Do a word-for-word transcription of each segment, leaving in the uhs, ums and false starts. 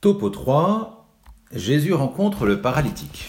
Topo trois, Jésus rencontre le paralytique.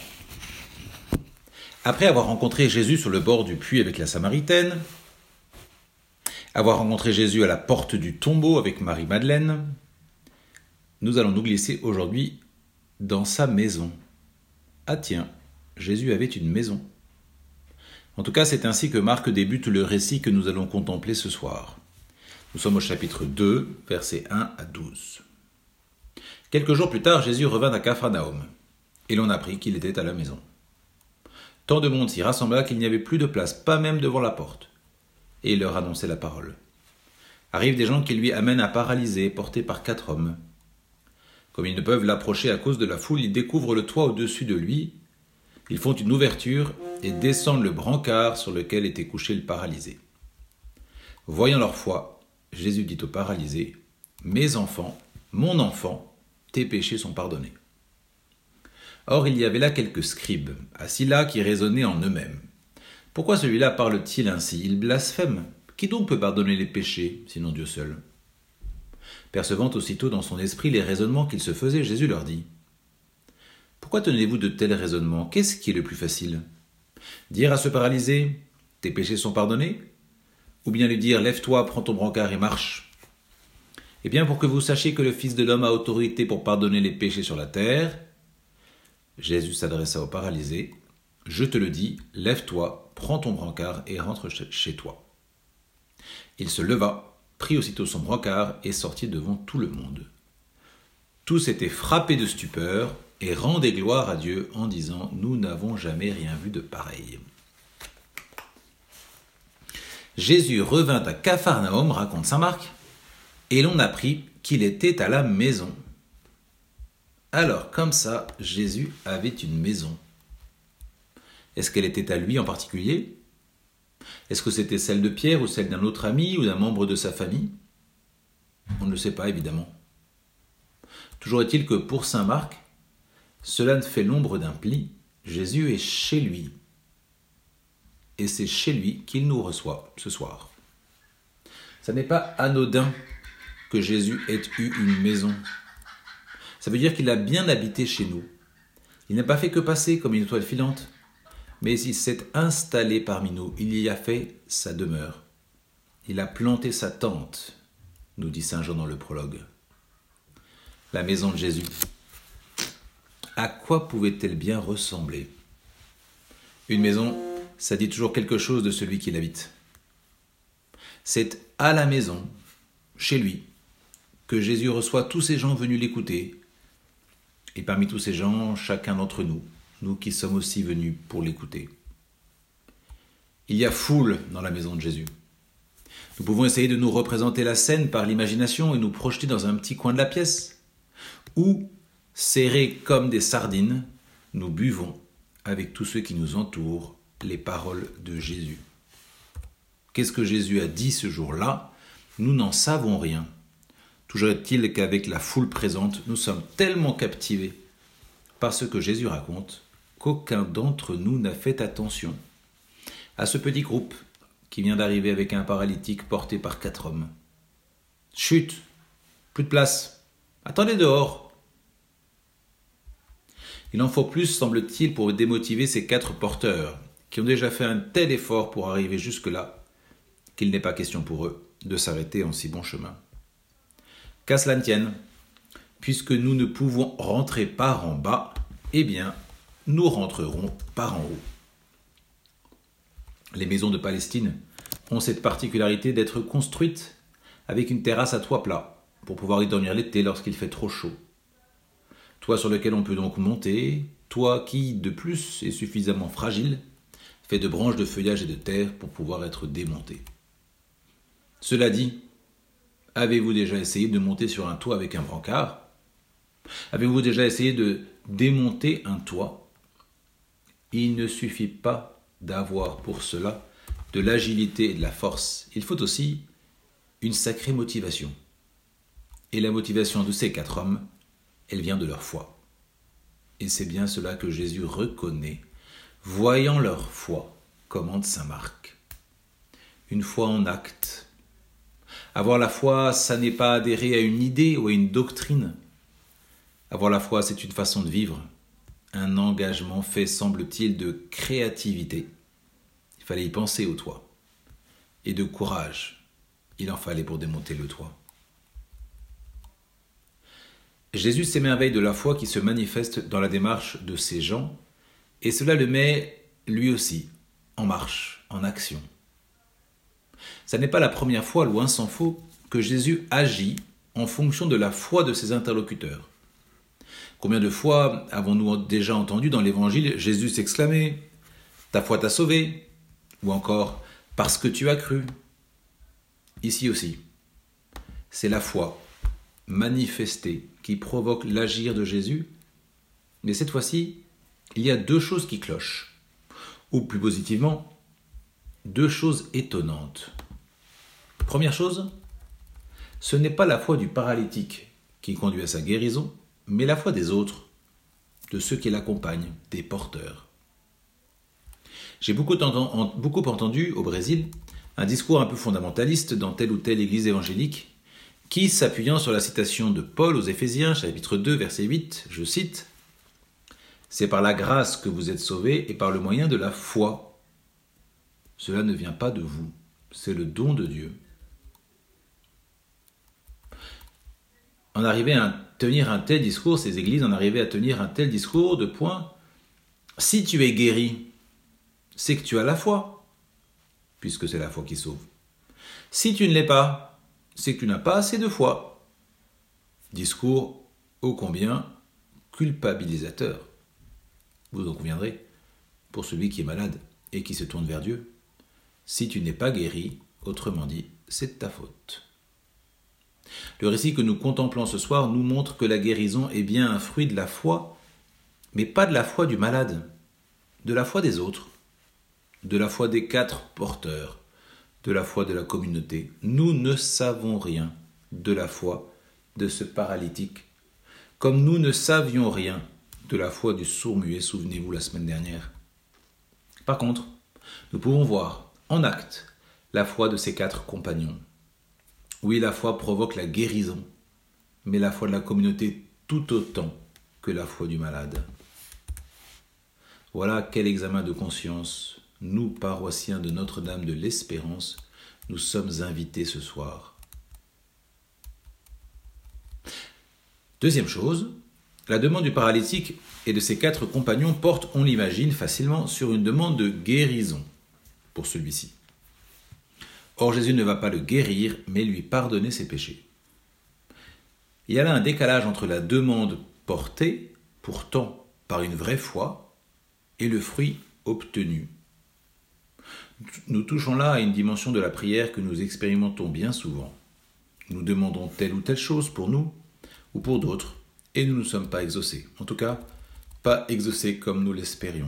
Après avoir rencontré Jésus sur le bord du puits avec la Samaritaine, avoir rencontré Jésus à la porte du tombeau avec Marie-Madeleine, nous allons nous glisser aujourd'hui dans sa maison. Ah tiens, Jésus avait une maison. En tout cas, c'est ainsi que Marc débute le récit que nous allons contempler ce soir. Nous sommes au chapitre deux, versets un à douze. Quelques jours plus tard, Jésus revint à Capharnaüm, et l'on apprit qu'il était à la maison. Tant de monde s'y rassembla qu'il n'y avait plus de place, pas même devant la porte, et il leur annonçait la parole. Arrivent des gens qui lui amènent un paralysé porté par quatre hommes. Comme ils ne peuvent l'approcher à cause de la foule, ils découvrent le toit au-dessus de lui, ils font une ouverture et descendent le brancard sur lequel était couché le paralysé. Voyant leur foi, Jésus dit au paralysé, « Mes enfants, mon enfant, tes péchés sont pardonnés. » Or il y avait là quelques scribes, assis là, qui raisonnaient en eux-mêmes. Pourquoi celui-là parle-t-il ainsi? Il blasphème. Qui donc peut pardonner les péchés, sinon Dieu seul? Percevant aussitôt dans son esprit les raisonnements qu'il se faisait, Jésus leur dit, « Pourquoi tenez-vous de tels raisonnements? Qu'est-ce qui est le plus facile? Dire à ce paralysé, « Tes péchés sont pardonnés » ou bien lui dire, « Lève-toi, prends ton brancard et marche » ? Eh bien, pour que vous sachiez que le Fils de l'homme a autorité pour pardonner les péchés sur la terre, Jésus s'adressa au paralysé, « Je te le dis, lève-toi, prends ton brancard et rentre chez toi. » Il se leva, prit aussitôt son brancard et sortit devant tout le monde. Tous étaient frappés de stupeur et rendaient gloire à Dieu en disant « Nous n'avons jamais rien vu de pareil. » Jésus revint à Capharnaüm, raconte saint Marc, et l'on apprit qu'il était à la maison. Alors, comme ça, Jésus avait une maison. Est-ce qu'elle était à lui en particulier? Est-ce que c'était celle de Pierre ou celle d'un autre ami ou d'un membre de sa famille? On ne le sait pas, évidemment. Toujours est-il que pour saint Marc, cela ne fait l'ombre d'un pli. Jésus est chez lui. Et c'est chez lui qu'il nous reçoit ce soir. Ça n'est pas anodin que Jésus ait eu une maison. Ça veut dire qu'il a bien habité chez nous. Il n'a pas fait que passer comme une étoile filante, mais il s'est installé parmi nous. Il y a fait sa demeure. Il a planté sa tente, nous dit saint Jean dans le prologue. La maison de Jésus. À quoi pouvait-elle bien ressembler? Une maison, ça dit toujours quelque chose de celui qui l'habite. C'est à la maison, chez lui, que Jésus reçoit tous ces gens venus l'écouter. Et parmi tous ces gens, chacun d'entre nous, nous qui sommes aussi venus pour l'écouter. Il y a foule dans la maison de Jésus. Nous pouvons essayer de nous représenter la scène par l'imagination et nous projeter dans un petit coin de la pièce, où, serrés comme des sardines, nous buvons, avec tous ceux qui nous entourent, les paroles de Jésus. Qu'est-ce que Jésus a dit ce jour-là? Nous n'en savons rien. Toujours est-il qu'avec la foule présente, nous sommes tellement captivés par ce que Jésus raconte qu'aucun d'entre nous n'a fait attention à ce petit groupe qui vient d'arriver avec un paralytique porté par quatre hommes. Chut, plus de place, attendez dehors. Il en faut plus, semble-t-il, pour démotiver ces quatre porteurs qui ont déjà fait un tel effort pour arriver jusque-là qu'il n'est pas question pour eux de s'arrêter en si bon chemin. Qu'à cela ne tienne, puisque nous ne pouvons rentrer par en bas, eh bien, nous rentrerons par en haut. Les maisons de Palestine ont cette particularité d'être construites avec une terrasse à toit plat, pour pouvoir y dormir l'été lorsqu'il fait trop chaud. Toit sur lequel on peut donc monter, toit qui, de plus, est suffisamment fragile, fait de branches de feuillage et de terre pour pouvoir être démonté. Cela dit, avez-vous déjà essayé de monter sur un toit avec un brancard? Avez-vous déjà essayé de démonter un toit? Il ne suffit pas d'avoir pour cela de l'agilité et de la force. Il faut aussi une sacrée motivation. Et la motivation de ces quatre hommes, elle vient de leur foi. Et c'est bien cela que Jésus reconnaît, voyant leur foi, commande saint Marc. Une foi en acte. Avoir la foi, ça n'est pas adhérer à une idée ou à une doctrine. Avoir la foi, c'est une façon de vivre, un engagement fait, semble-t-il, de créativité. Il fallait y penser au toit. Et de courage. Il en fallait pour démonter le toit. Jésus s'émerveille de la foi qui se manifeste dans la démarche de ces gens, et cela le met, lui aussi, en marche, en action. Ce n'est pas la première fois, loin s'en faut, que Jésus agit en fonction de la foi de ses interlocuteurs. Combien de fois avons-nous déjà entendu dans l'Évangile Jésus s'exclamer « Ta foi t'a sauvé » ou encore « Parce que tu as cru ». Ici aussi, c'est la foi manifestée qui provoque l'agir de Jésus, mais cette fois-ci, il y a deux choses qui clochent, ou plus positivement, deux choses étonnantes. Première chose, ce n'est pas la foi du paralytique qui conduit à sa guérison, mais la foi des autres, de ceux qui l'accompagnent, des porteurs. J'ai beaucoup, entendu, beaucoup entendu au Brésil un discours un peu fondamentaliste dans telle ou telle église évangélique qui, s'appuyant sur la citation de Paul aux Éphésiens, chapitre deux, verset huit, je cite « C'est par la grâce que vous êtes sauvés et par le moyen de la foi. Cela ne vient pas de vous, c'est le don de Dieu. » En arriver à tenir un tel discours, ces églises en arrivaient à tenir un tel discours de point, si tu es guéri, c'est que tu as la foi, puisque c'est la foi qui sauve. Si tu ne l'es pas, c'est que tu n'as pas assez de foi. Discours ô combien culpabilisateur. Vous en conviendrez, pour celui qui est malade et qui se tourne vers Dieu. Si tu n'es pas guéri, autrement dit, c'est de ta faute. Le récit que nous contemplons ce soir nous montre que la guérison est bien un fruit de la foi, mais pas de la foi du malade, de la foi des autres, de la foi des quatre porteurs, de la foi de la communauté. Nous ne savons rien de la foi de ce paralytique, comme nous ne savions rien de la foi du sourd-muet, souvenez-vous, la semaine dernière. Par contre, nous pouvons voir en acte la foi de ces quatre compagnons. Oui, la foi provoque la guérison, mais la foi de la communauté tout autant que la foi du malade. Voilà quel examen de conscience, nous, paroissiens de Notre-Dame de l'Espérance, nous sommes invités ce soir. Deuxième chose, la demande du paralytique et de ses quatre compagnons porte, on l'imagine facilement, sur une demande de guérison pour celui-ci. Or, Jésus ne va pas le guérir, mais lui pardonner ses péchés. Il y a là un décalage entre la demande portée, pourtant par une vraie foi, et le fruit obtenu. Nous touchons là à une dimension de la prière que nous expérimentons bien souvent. Nous demandons telle ou telle chose pour nous ou pour d'autres, et nous ne sommes pas exaucés. En tout cas, pas exaucés comme nous l'espérions.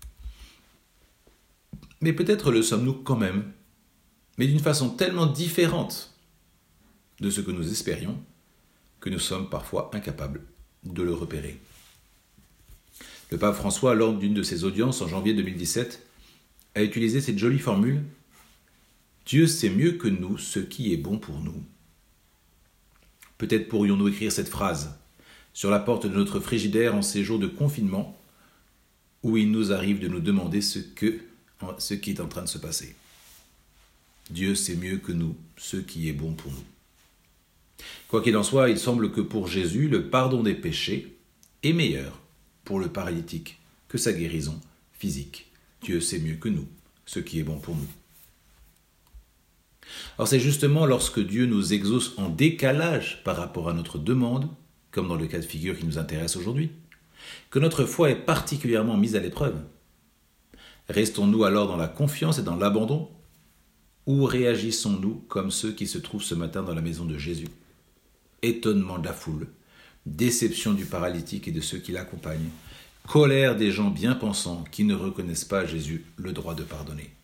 Mais peut-être le sommes-nous quand même, mais d'une façon tellement différente de ce que nous espérions, que nous sommes parfois incapables de le repérer. Le pape François, lors d'une de ses audiences en janvier deux mille dix-sept, a utilisé cette jolie formule « Dieu sait mieux que nous ce qui est bon pour nous ». Peut-être pourrions-nous écrire cette phrase sur la porte de notre frigidaire en ces jours de confinement, où il nous arrive de nous demander ce, que, ce qui est en train de se passer. Dieu sait mieux que nous ce qui est bon pour nous. Quoi qu'il en soit, il semble que pour Jésus, le pardon des péchés est meilleur pour le paralytique que sa guérison physique. Dieu sait mieux que nous ce qui est bon pour nous. Or, c'est justement lorsque Dieu nous exauce en décalage par rapport à notre demande, comme dans le cas de figure qui nous intéresse aujourd'hui, que notre foi est particulièrement mise à l'épreuve. Restons-nous alors dans la confiance et dans l'abandon, ou réagissons-nous comme ceux qui se trouvent ce matin dans la maison de Jésus? Étonnement de la foule, déception du paralytique et de ceux qui l'accompagnent, colère des gens bien pensants qui ne reconnaissent pas à Jésus le droit de pardonner.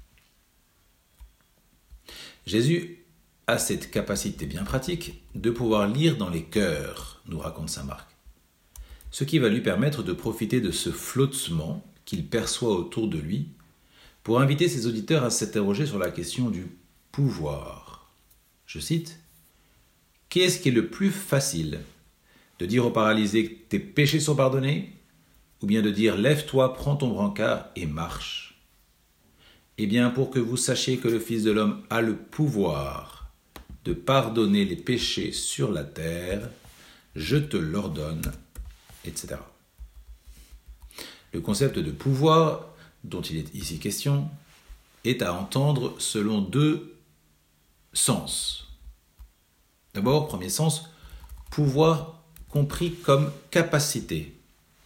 Jésus a cette capacité bien pratique de pouvoir lire dans les cœurs, nous raconte saint Marc, ce qui va lui permettre de profiter de ce flottement qu'il perçoit autour de lui pour inviter ses auditeurs à s'interroger sur la question du pouvoir. Je cite, « Qu'est-ce qui est le plus facile, De dire au paralysé que tes péchés sont pardonnés, ou bien de dire lève-toi, prends ton brancard et marche. Eh bien, pour que vous sachiez que le Fils de l'homme a le pouvoir de pardonner les péchés sur la terre, je te l'ordonne, et cetera. Le concept de pouvoir dont il est ici question est à entendre selon deux sens. D'abord, premier sens, pouvoir compris comme capacité,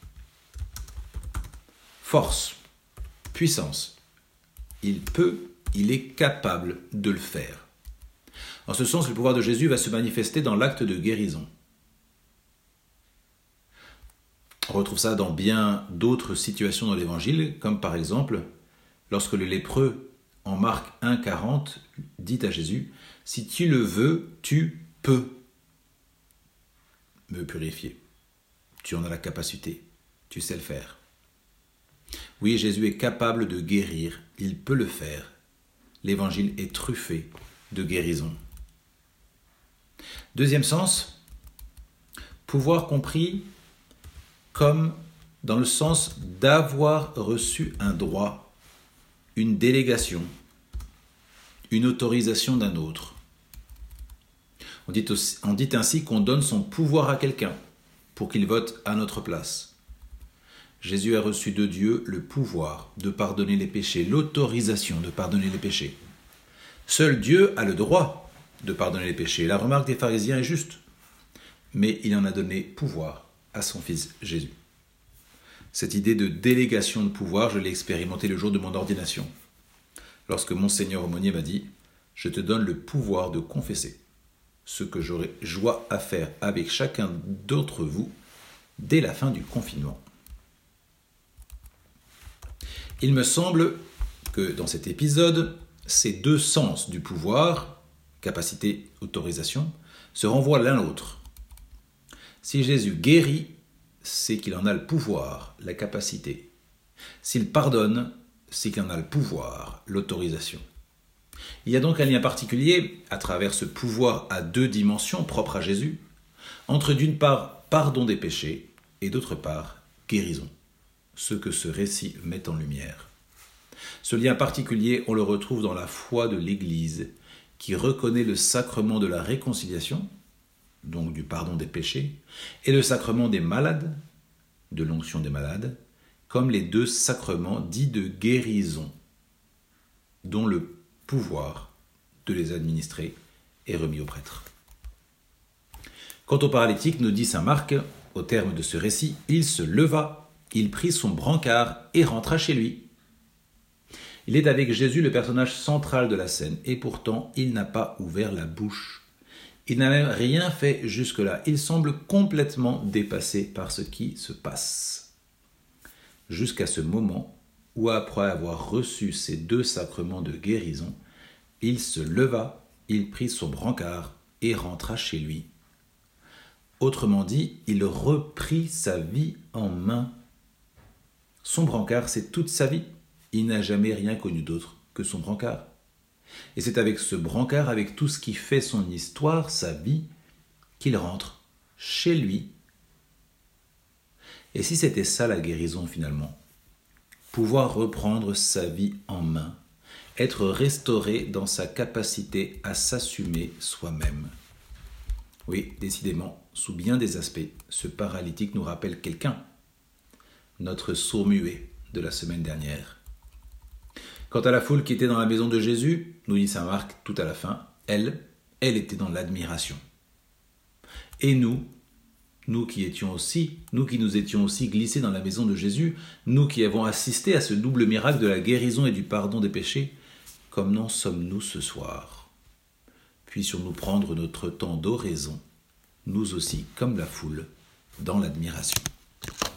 force, puissance. Il peut, il est capable de le faire. En ce sens, le pouvoir de Jésus va se manifester dans l'acte de guérison. On retrouve ça dans bien d'autres situations dans l'Évangile, comme par exemple, lorsque le lépreux, en Marc un quarante, dit à Jésus « Si tu le veux, tu peux me purifier. Tu en as la capacité, tu sais le faire. » Oui, Jésus est capable de guérir, il peut le faire. L'Évangile est truffé de guérison. Deuxième sens, pouvoir compris comme dans le sens d'avoir reçu un droit, une délégation, une autorisation d'un autre. On dit, aussi, on dit ainsi qu'on donne son pouvoir à quelqu'un pour qu'il vote à notre place. Jésus a reçu de Dieu le pouvoir de pardonner les péchés, l'autorisation de pardonner les péchés. Seul Dieu a le droit de pardonner les péchés. La remarque des pharisiens est juste, mais il en a donné pouvoir à son Fils Jésus. Cette idée de délégation de pouvoir, je l'ai expérimentée le jour de mon ordination, lorsque Monseigneur aumônier m'a dit « Je te donne le pouvoir de confesser ce que j'aurai joie à faire avec chacun d'entre vous dès la fin du confinement. » Il me semble que dans cet épisode, ces deux sens du pouvoir, capacité, autorisation, se renvoient l'un l'autre. Si Jésus guérit, c'est qu'il en a le pouvoir, la capacité. S'il pardonne, c'est qu'il en a le pouvoir, l'autorisation. Il y a donc un lien particulier, à travers ce pouvoir à deux dimensions propres à Jésus, entre d'une part pardon des péchés et d'autre part guérison, ce que ce récit met en lumière. Ce lien particulier, on le retrouve dans la foi de l'Église, qui reconnaît le sacrement de la réconciliation, donc du pardon des péchés, et le sacrement des malades, de l'onction des malades, comme les deux sacrements dits de guérison, dont le pouvoir de les administrer est remis aux prêtres. Quant au paralytique, nous dit saint Marc, au terme de ce récit, il se leva, il prit son brancard et rentra chez lui. Il est avec Jésus le personnage central de la scène, et pourtant il n'a pas ouvert la bouche. Il n'a même rien fait jusque-là. Il semble complètement dépassé par ce qui se passe. Jusqu'à ce moment où, après avoir reçu ces deux sacrements de guérison, il se leva, il prit son brancard et rentra chez lui. Autrement dit, il reprit sa vie en main. Son brancard, c'est toute sa vie. Il n'a jamais rien connu d'autre que son brancard. Et c'est avec ce brancard, avec tout ce qui fait son histoire, sa vie, qu'il rentre chez lui. Et si c'était ça la guérison finalement, pouvoir reprendre sa vie en main, être restauré dans sa capacité à s'assumer soi-même. Oui, décidément, sous bien des aspects, ce paralytique nous rappelle quelqu'un, notre sourd-muet de la semaine dernière. Quant à la foule qui était dans la maison de Jésus, nous dit saint Marc tout à la fin, elle, elle était dans l'admiration. Et nous, nous qui étions aussi, nous qui nous étions aussi glissés dans la maison de Jésus, nous qui avons assisté à ce double miracle de la guérison et du pardon des péchés, comment sommes-nous ce soir? Puissions-nous prendre notre temps d'oraison, nous aussi, comme la foule, dans l'admiration.